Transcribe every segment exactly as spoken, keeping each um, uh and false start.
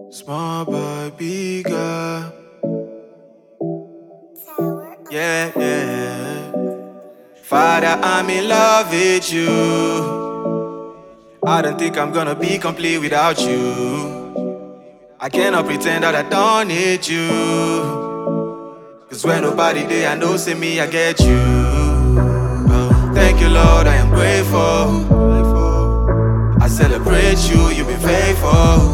Small boy, bigger. Yeah, yeah. Father, I'm in love with you. I don't think I'm gonna be complete without you. I cannot pretend that I don't need you. Cause when nobody there, I know, say me, I get you. Oh, thank you, Lord, I am grateful. I celebrate you, you've been faithful.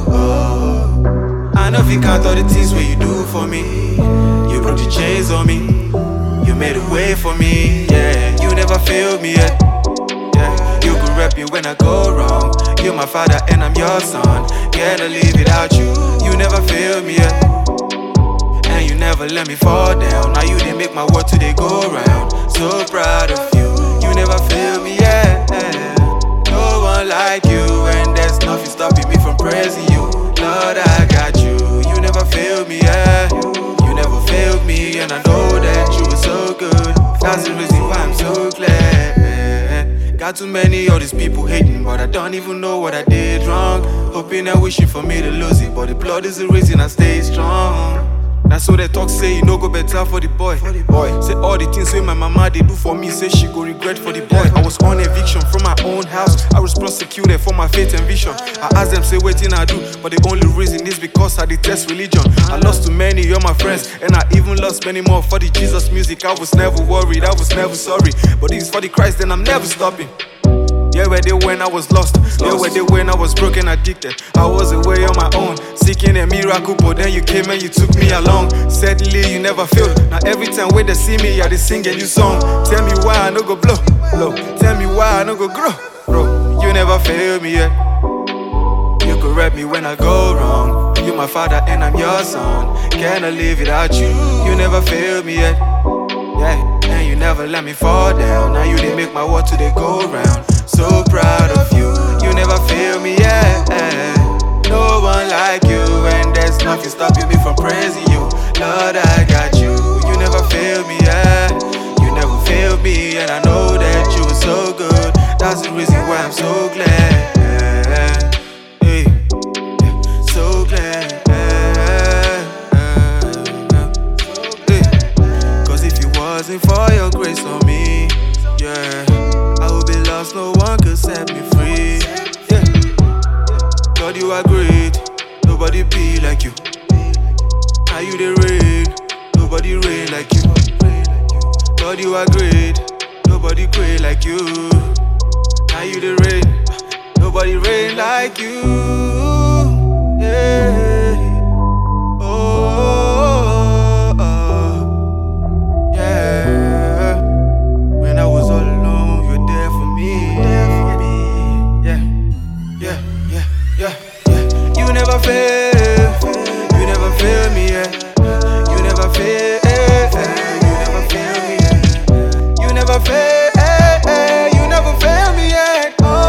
Oh, I know if you count all the things where you do for me. You broke the chains on me. You made a way for me, yeah. You never failed me yet, yeah. You could rep me when I go wrong. You're my father and I'm your son. Can't live without you. You never failed me yet, and you never let me fall down. Now you didn't make my world today go round. So proud of you. You never failed me yet, yeah. No one like you, and there's nothing stopping me from praising you. Lord, I got you. You never failed me, yeah. You never failed me, and I know that you were so good. That's the reason why I'm so glad. Got too many of these people hating, but I don't even know what I did wrong. Hoping and wishing for me to lose it, but the blood is the reason I stay strong. That's so they talk, say, you no go better for the boy. For the boy. Say all the things wey my mama they do for me, say she go regret for the boy. I was on eviction from my own house. I was prosecuted for my faith and vision. I asked them, say, waiting I do, but the only reason is because I detest religion. I lost too many of my friends, and I even lost many more for the Jesus music. I was never worried, I was never sorry, but this is for the Christ, then I'm never stopping. Yeah, where they when I was lost. Yeah, where they when I was broken, addicted. I was away on my own, seeking a miracle, but then you came and you took me along. Sadly, you never failed. Now every time when they see me, I they sing a new song. Tell me why I no go blow, blow. Tell me why I no go grow, bro. You never failed me yet. You could rap me when I go wrong. You're my father and I'm your son. Cannot live without you. You never failed me yet, yeah. And you never let me fall down. Now you didn't make my world today go round. So proud of you. You never fail me, yeah. No one like you, and there's nothing stopping me from praising you. Lord, I got you. You never fail me, yeah. You never failed me, and I know that you were so good. That's the reason why I'm so glad, hey, so glad. Cause if it wasn't for your grace on me, yeah, I would be lost, no one could set me free, yeah. God, you are great, nobody be like you. Now you the rain, nobody rain like you. God, you are great, nobody great like you. Now you the rain, nobody rain like you, yeah. You never fail, you never fail me, yeah. You never fail, you never fail me, yeah. You never fail, you never fail me, yeah.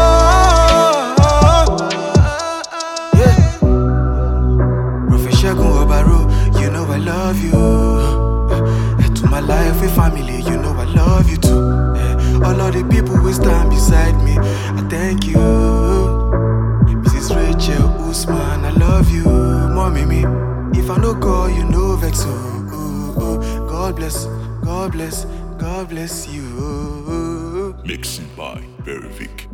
Oh, yeah. Prophet Segun Obaro, you know I love you. To my life and family, you know I love you too. All of the people who stand beside me, I thank you. Rachel, Usman, I love you, mommy me. If I no call, you know vex. Ooh, ooh, ooh. God bless, God bless, God bless you. Mixing by Verivic.